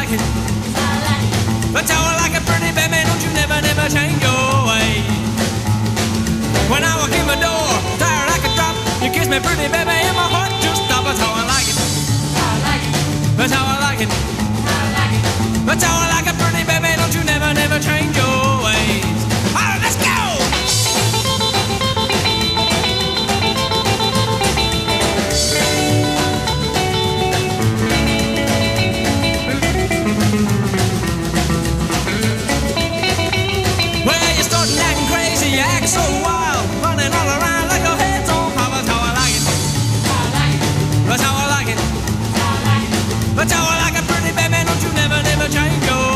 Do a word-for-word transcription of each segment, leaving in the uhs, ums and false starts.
like it. That's how I like it, pretty baby. Don't you never, never change your way. When I walk in my door, tired I could drop. You kiss me, pretty baby, and my heart just stops. That's how I like it. That's how I like it. That's how I like it, pretty baby. Don't you never, never change your ways. All right, let's go. Well, you're starting acting crazy, you act so wild, running all around like your head's on fire. That's how I like it. That's how I like it. That's how I like it, pretty baby. Don't you never, never change your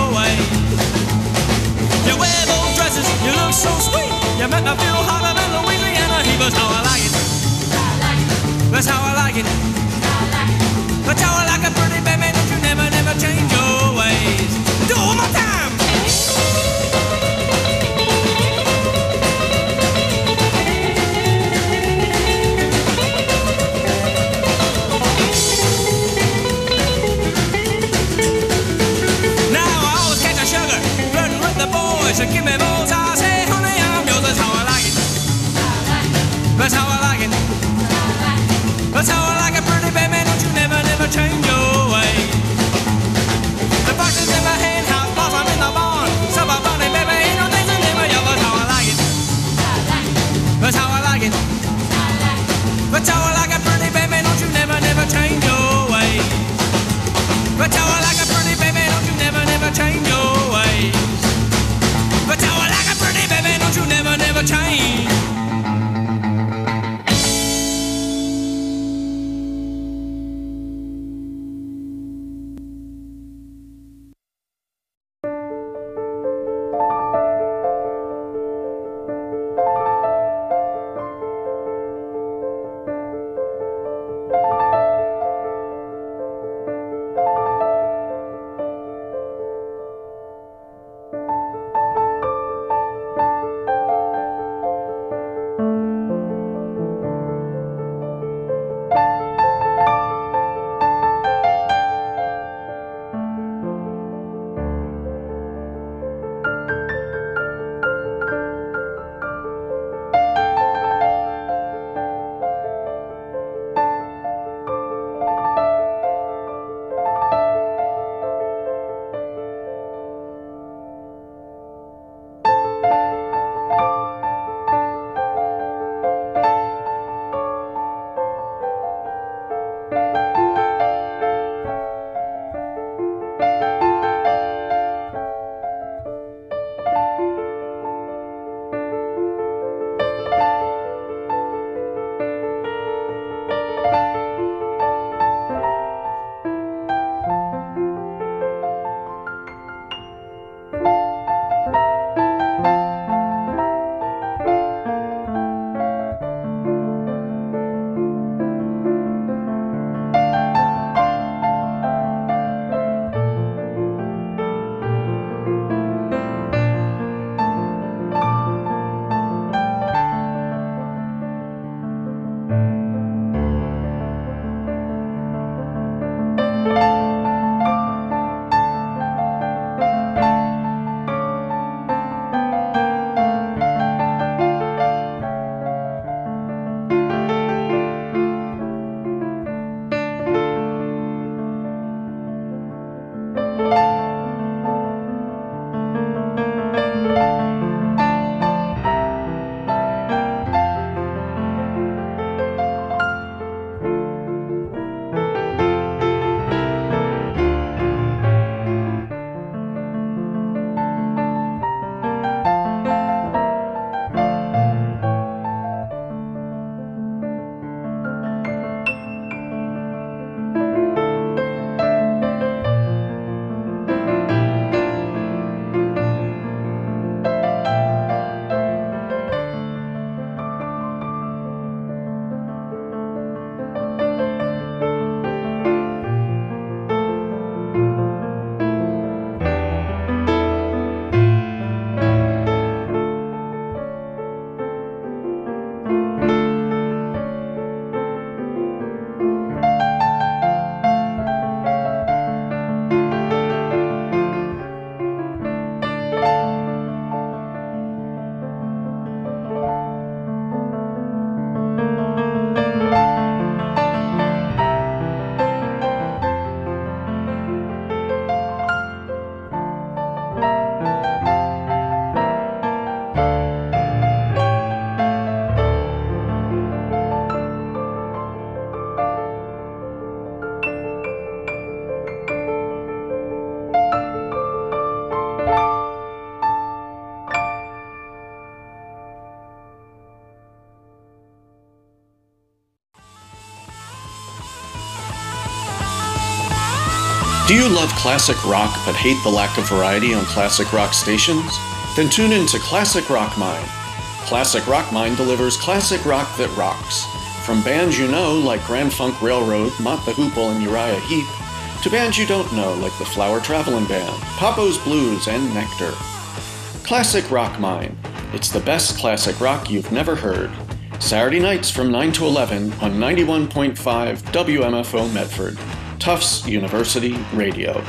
Do you love classic rock but hate the lack of variety on classic rock stations? Then tune in to Classic Rock Mine. Classic Rock Mine delivers classic rock that rocks. From bands you know like Grand Funk Railroad, Mott the Hoople, and Uriah Heep, to bands you don't know like the Flower Traveling Band, Papo's Blues, and Nectar. Classic Rock Mine. It's the best classic rock you've never heard. Saturday nights from nine to eleven on ninety-one point five W M F O Medford, Tufts University Radio.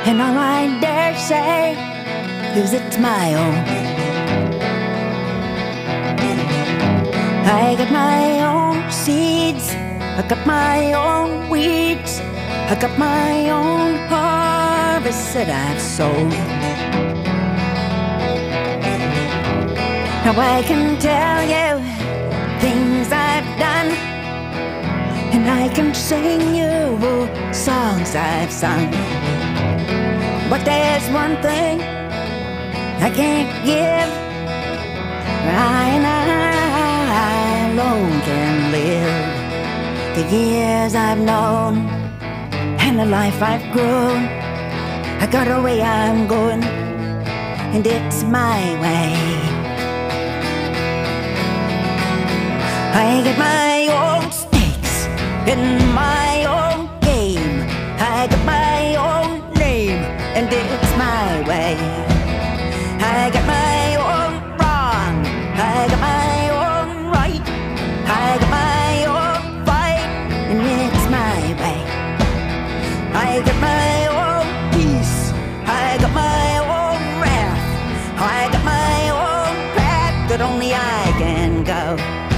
and all I dare say is it's my own. I got my own seeds, I got my own weeds, I got my own harvest that I've sown. Now I can tell you things I've done, and I can sing you songs I've sung. But there's one thing I can't give, I and I alone can live. The years I've known and the life I've grown, I got a way I'm going, and it's my way. I get my own stakes in my own game. I got my own name, and it's my way. I got my own wrong, I got my own right, I got my own fight, and it's my way. I got my own peace, I got my own wrath, I got my own path that only I can go.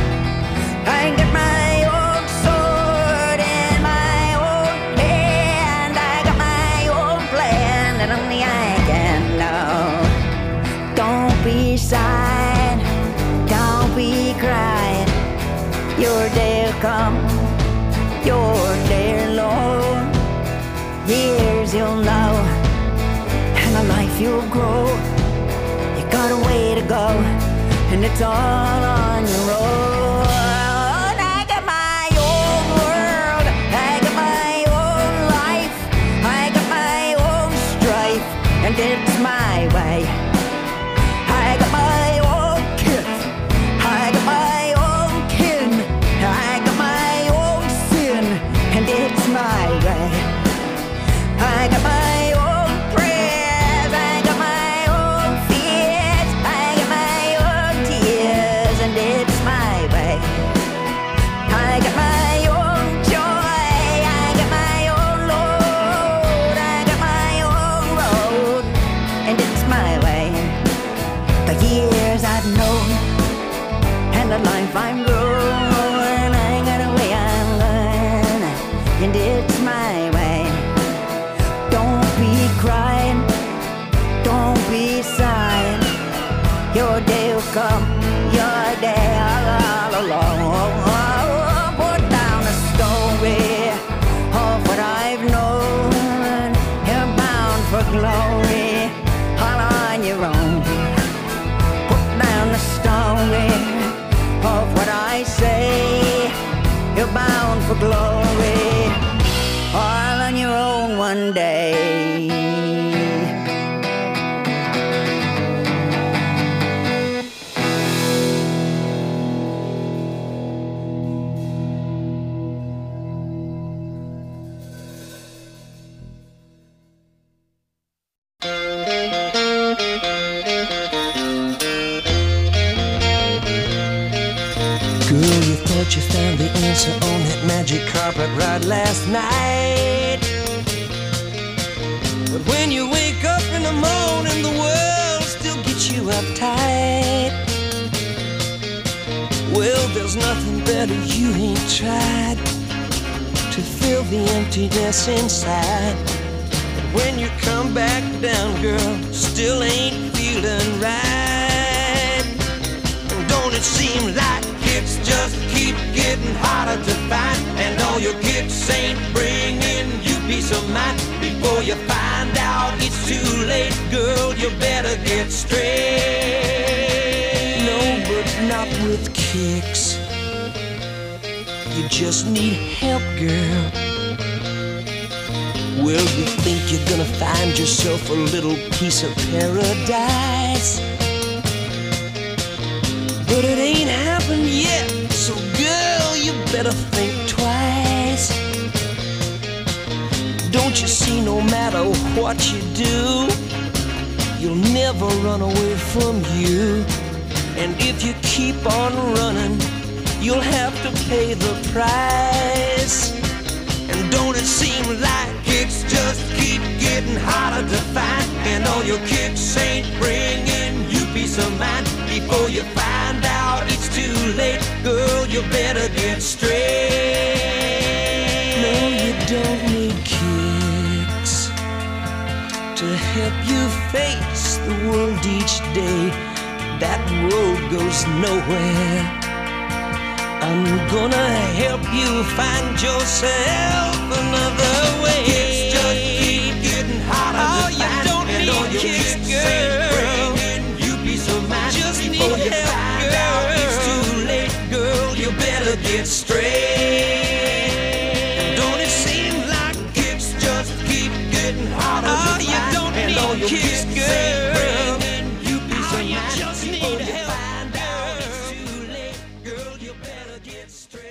I got my own sword in my own hand, I got my own plan that only I can know. Don't be sad, don't be crying, your day'll come, your day alone. Years you'll know, and a life you'll grow. You got a way to go, and it's all on your own. I got my own world, I got my own life, I got my own strife, and it's my way. I got my own kith, I got my own kin, I got my own sin, and it's my way. I got my own prayers, I got my own fears, I got my own tears, and it's my way. I got my own joy, I got my own load, I got my own road, and it's my way. The years I've known and the life I'm growing, I got a way I'm going, and it's my way. Don't be crying, don't be sighing, your day will come, your day all along. Put down a story of what I've known, you're bound for glory, all on your own. Put down a story of what I say, you're bound for glory, all on your own one day. Girl, you thought you found the answer on that magic carpet ride last night. But when you wake up in the morning, the world still gets you uptight. Well, there's nothing better you ain't tried to fill the emptiness inside. But when you come back down, girl, still ain't feeling right. Don't it seem like it's just keep getting harder to find, and all your gifts ain't bringing you peace of mind? Before you find out it's too late, girl, you better get straight. No, but not with kicks. You just need help, girl. Well, you think you're gonna find yourself a little piece of paradise, but it ain't happened yet. So girl, you better think twice. Don't you see, no matter what you do, you'll never run away from you. And if you keep on running, you'll have to pay the price. And don't it seem like it's just keep getting harder to find, and all your kicks ain't bringing you peace of mind. Before you find out it's too late, girl, you better get straight. No, you don't need kicks to help you face the world each day. That road goes nowhere. I'm gonna help you find yourself another way. Kicks just keep getting harder oh, to you find, don't and need all your kicks, girl. You peace of mind. Just before need you help, find girl. Out it's too late, girl. You better get straight. And don't it seem like kicks just keep getting harder oh, to find? You don't and need all your kicks, girl. You peace oh, of you mind. Just need help. Find out it's too late, girl. You better get straight.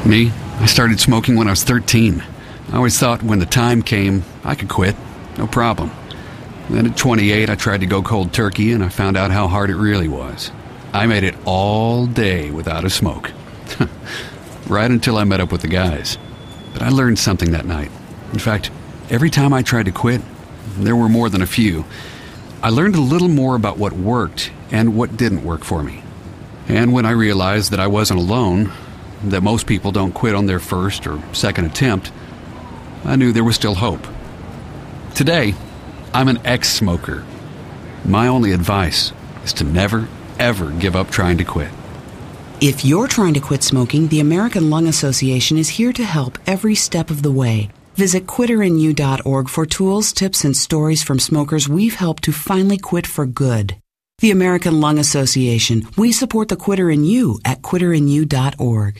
Me, I started smoking when I was thirteen. I always thought when the time came, I could quit. No problem. Then at twenty-eight, I tried to go cold turkey, and I found out how hard it really was. I made it all day without a smoke. Right until I met up with the guys. But I learned something that night. In fact, every time I tried to quit, there were more than a few, I learned a little more about what worked and what didn't work for me. And when I realized that I wasn't alone, that most people don't quit on their first or second attempt, I knew there was still hope. Today, I'm an ex-smoker. My only advice is to never, ever give up trying to quit. If you're trying to quit smoking, the American Lung Association is here to help every step of the way. Visit quitter in you dot org for tools, tips, and stories from smokers we've helped to finally quit for good. The American Lung Association. We support the Quitter in You at quitter in you dot org.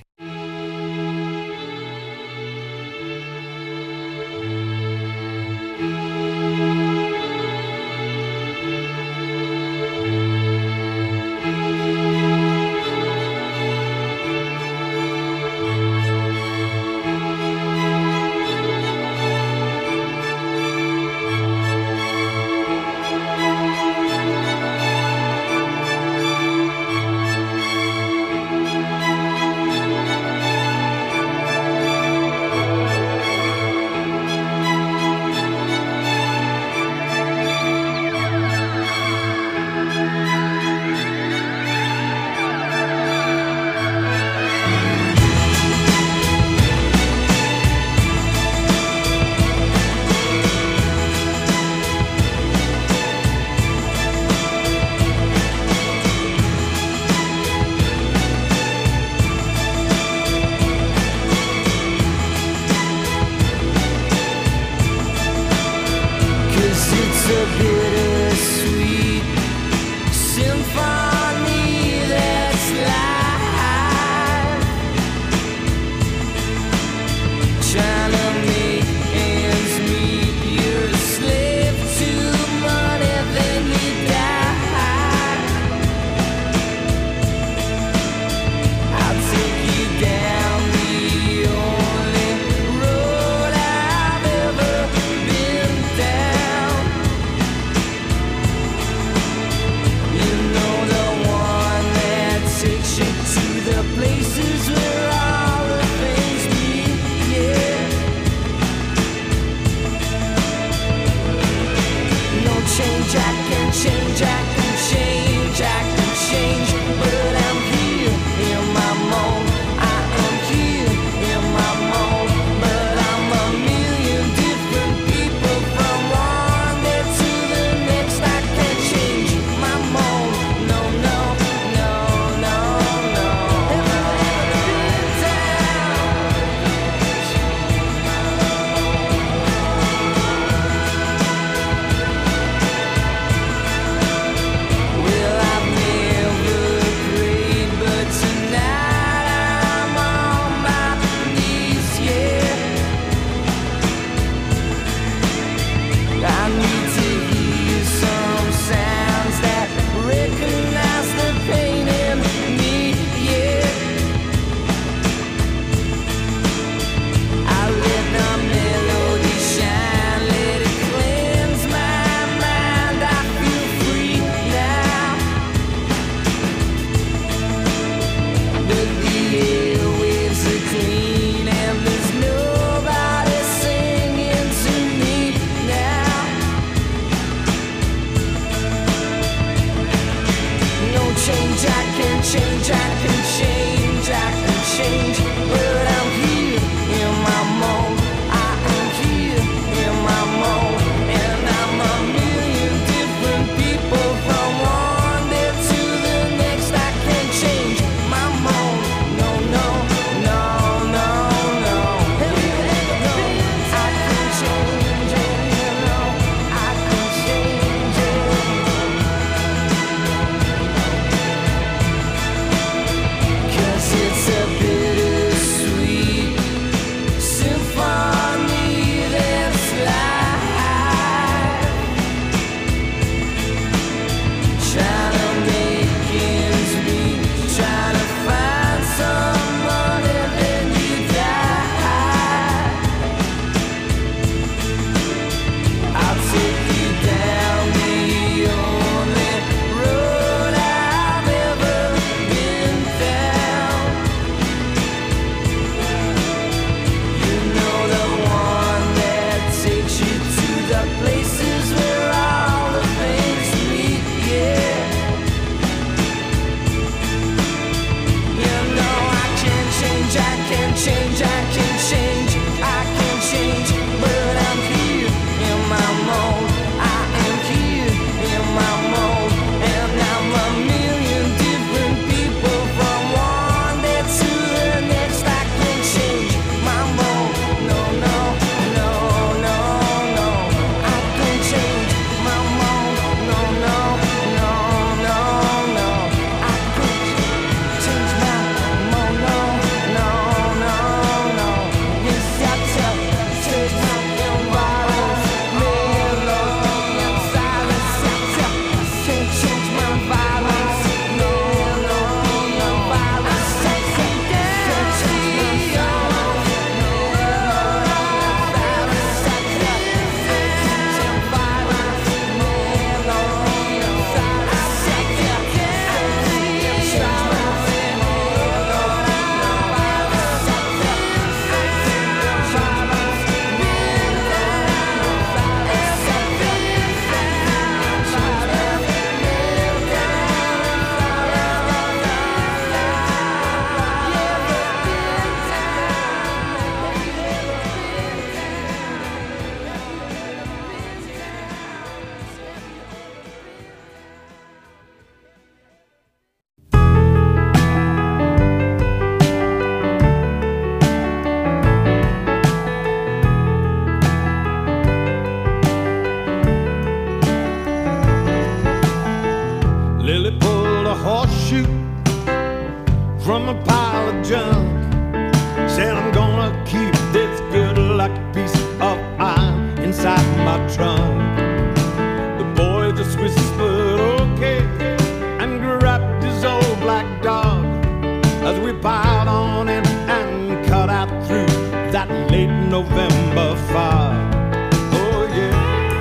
from a pile of junk. Said I'm gonna keep this good luck piece of iron inside my trunk. The boy just whispered okay and grabbed his old black dog as we piled on in and cut out through that late November fog. Oh yeah.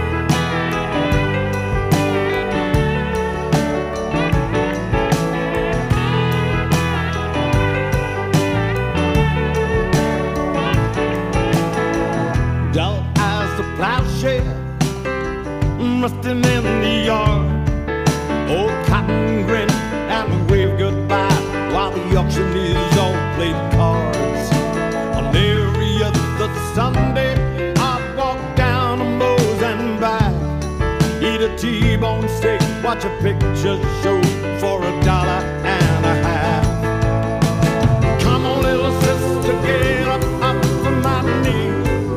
Dull as the plowshare rusting in the yard. Old Cotton grinned and waved goodbye while the auctioneers all played cards. On every other Sunday I'd walk down to Moe's and back, eat a T-bone steak, watch a picture show for a dollar and a half. Come on, little sister, get up, up from my knee.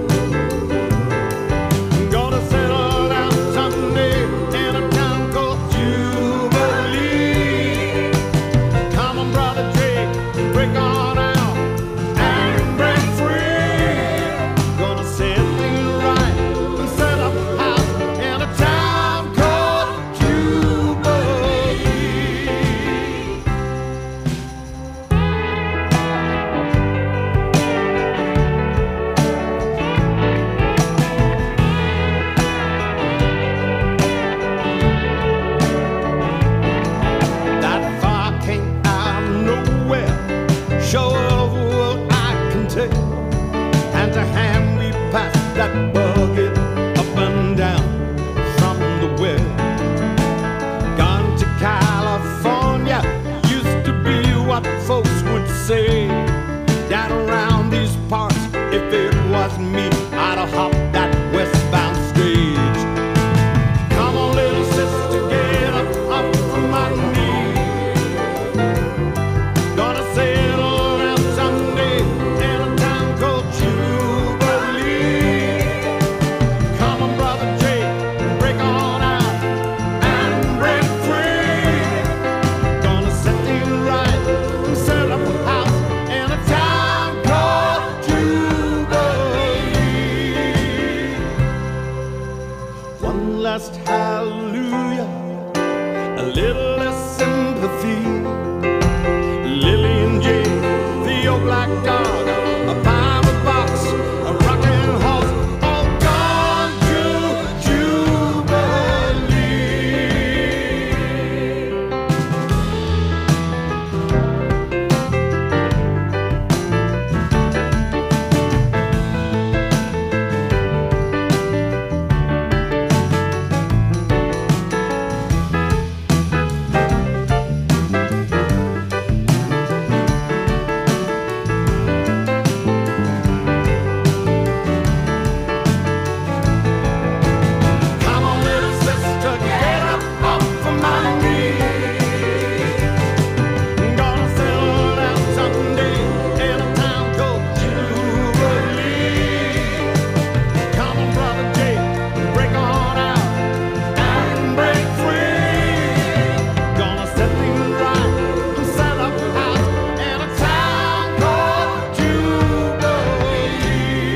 Gonna settle down someday in a town called Jubilee. Come on, brother Jake, break on out and break free. Gonna set things right and set up a house in a town called Jubilee. That fire came out of nowhere, show of what I can tell. Hand to hand we passed that bucket up and down from the well. Gone to California used to be what folks would say. Down around these parts, if it was me, I'd have hopped that westbound stage. Come on, little sister, get up, up from my knee. Gonna settle down someday in a town called Jubilee. Come on, brother Jake, break on out and break free. Gonna set things right and set up a house in a town called Jubilee. One last hallelujah, a little less sympathy. Lily and Jay, the old black dog, a Bible box, a rocking horse, all gone to Jubilee. Come on, little sister, get up, up from my knee. Gonna settle down someday in a town called Jubilee. Come on, brother Jake, break on out and break free. Gonna set things right and set up a house in a town called Jubilee.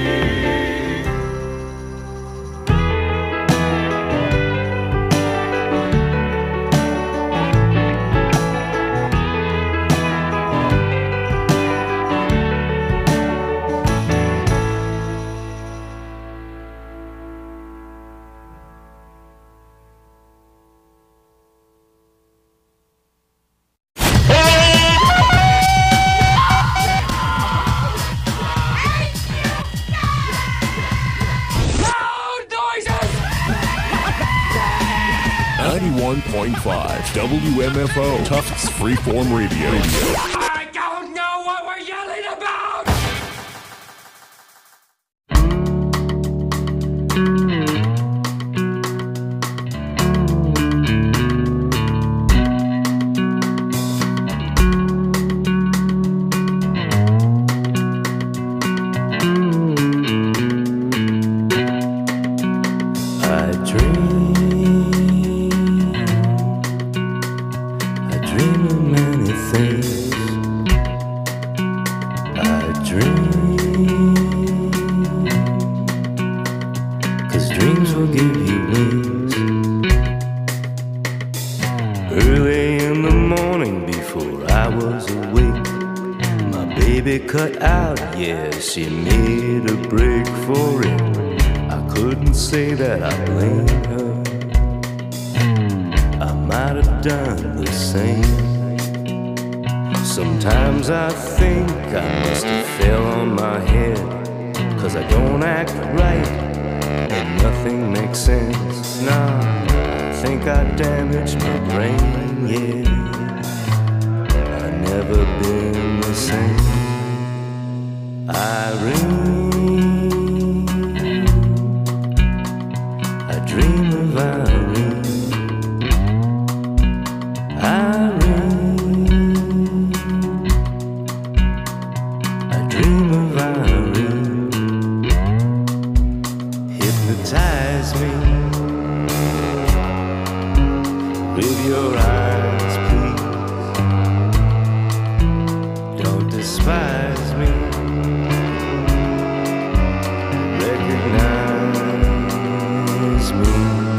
ninety-one point five W M F O, Tufts Freeform Radio. I don't know what we're yelling about! I dream, I dream of many things. cut out, yeah, she made a break for it. I couldn't say that I blame her. I might have done the same. Sometimes I think I must have fell on my head, 'cause I don't act right and nothing makes sense. Nah, I think I damaged my brain, yeah. I've never been the same. Irene, I dream of Irene. Irene, I dream of Irene. Hypnotize me with your eyes, please. Don't despise me. Recognize me.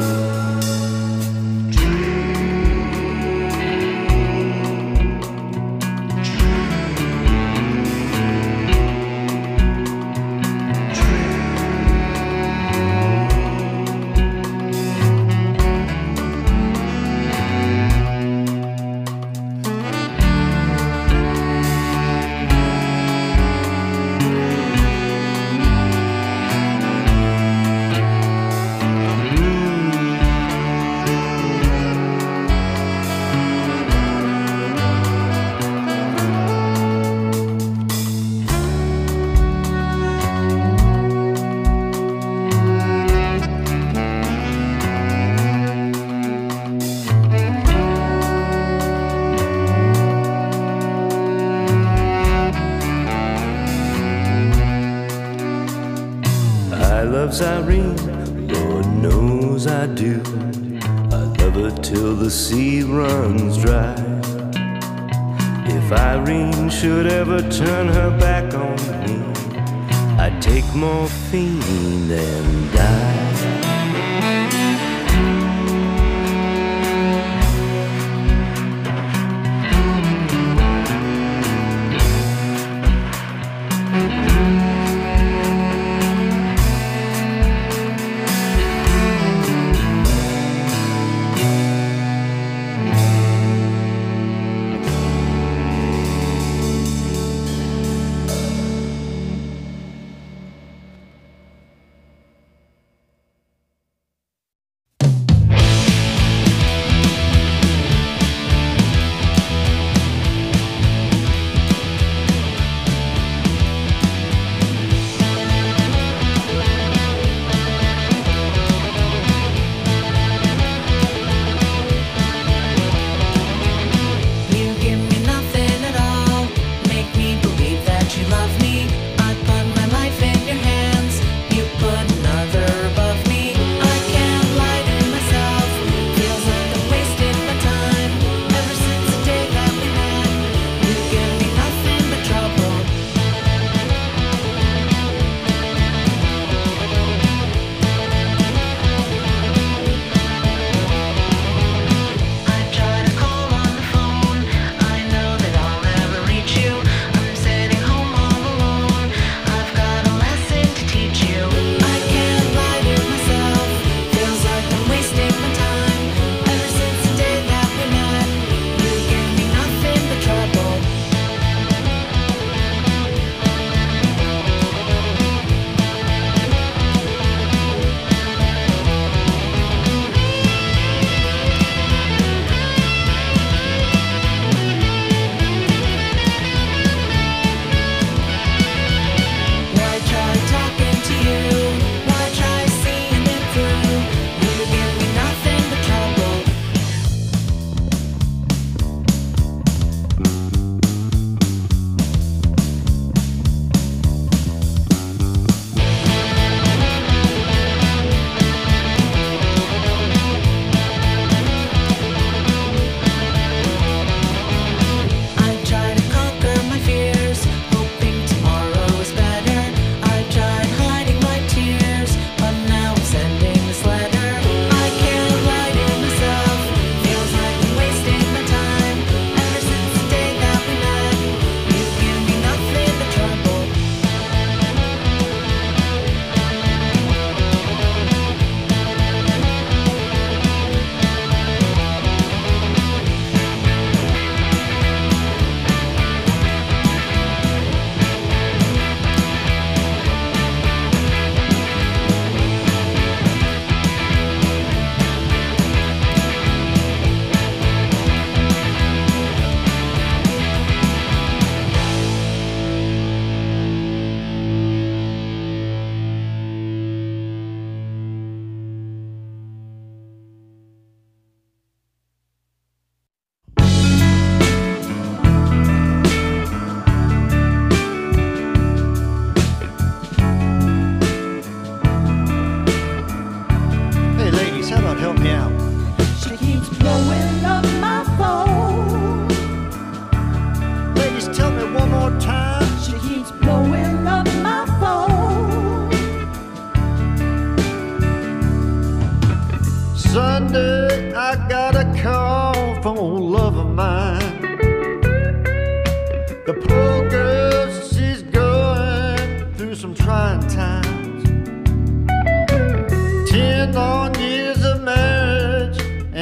Irene, Lord knows I do. I love her till the sea runs dry. If Irene should ever turn her back on me, I'd take morphine and die.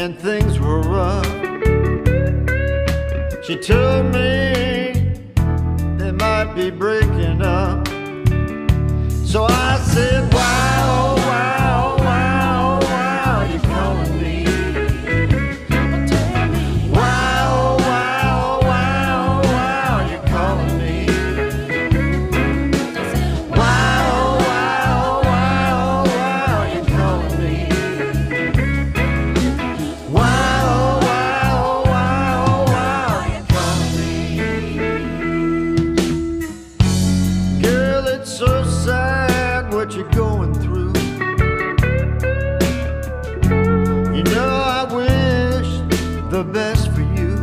and things were rough. She told me they might be breaking up. So I said, why, oh, why, oh, why, oh, why are you calling me? Why, oh, why, oh, why, oh, why are you calling me? Why, oh, why, oh, why, oh, why are you calling me? Why, oh, why, oh, why, oh, why are you calling me? Girl, it's so sad what you're going through. You know I wish the best for you.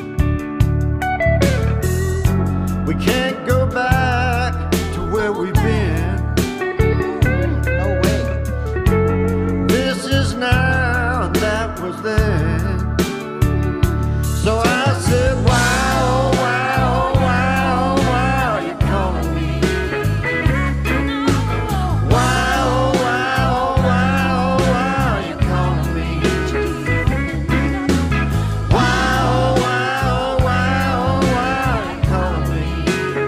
We can't go back to where we've been. No way. This is now, that was then. So I said, why, oh, why, oh, why, oh, why are you calling me? Why, oh, why, oh, why, oh, why are you calling me? Why, oh, why, oh, why, oh, why are you calling me?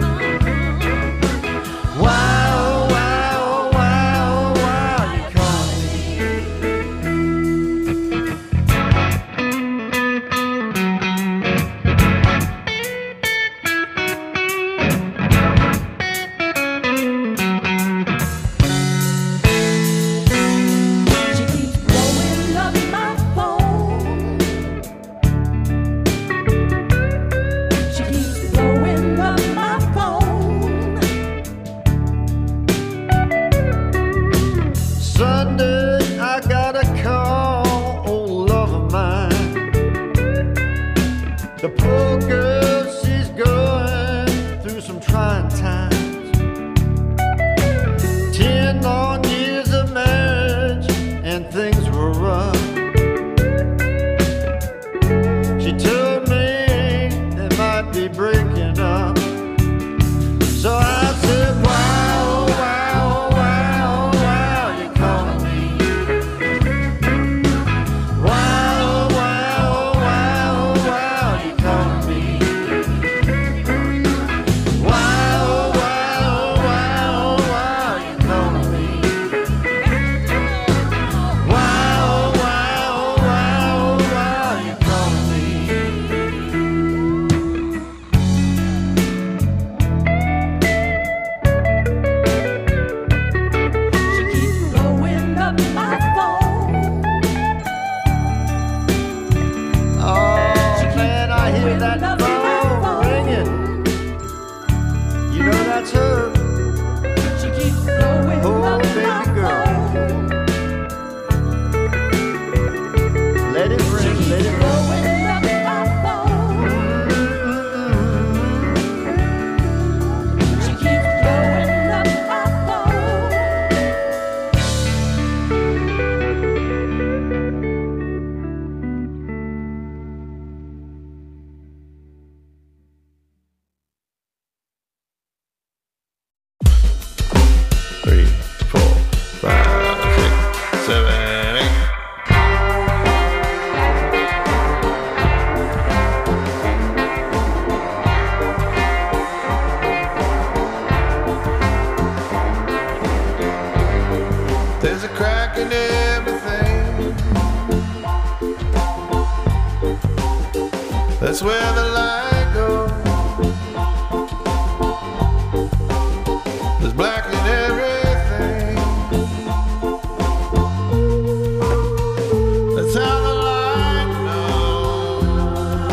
Why, oh, why, oh, why, oh, why are you calling She keeps blowing up my phone. She keeps blowing up my phone. Sunday, I got a call, old love of mine. The poor girl, she's going through some trying times. Ten long years of marriage and things were rough. She told me they might be breaking up. So I said, why, oh, why, oh, why, oh, why are you calling me? Why, oh, why, oh, why, oh, why are you calling me? Why, oh, why, oh, why, oh, why are you calling me? Why, oh, why, oh, why, oh, why are you calling She keeps blowing up my phone. Oh man, I hear that phone ringing. You know that's her. She keeps blowing Oh, up baby my girl. phone. Let it ring, let it ring. Blowing up my phone. She keeps blowing up my phone. Three, four, five, six, seven, eight. There's a crack in everything. That's where the light goes. There's black in everything. That's how the light knows.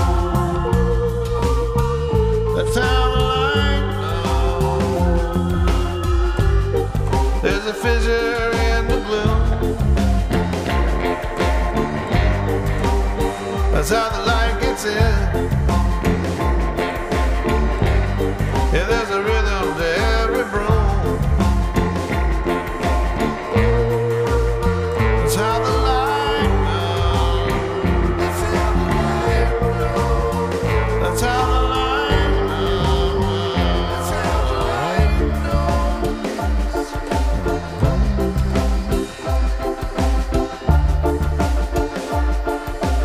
That's how the light knows. There's a fissure in the blue. That's how the light gets in. Yeah, there's a rhythm to every broom. That's how the light knows. That's how the light knows. That's how the light knows. That's how the light knows.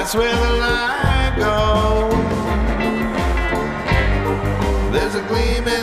That's where the line goes. There's a gleam in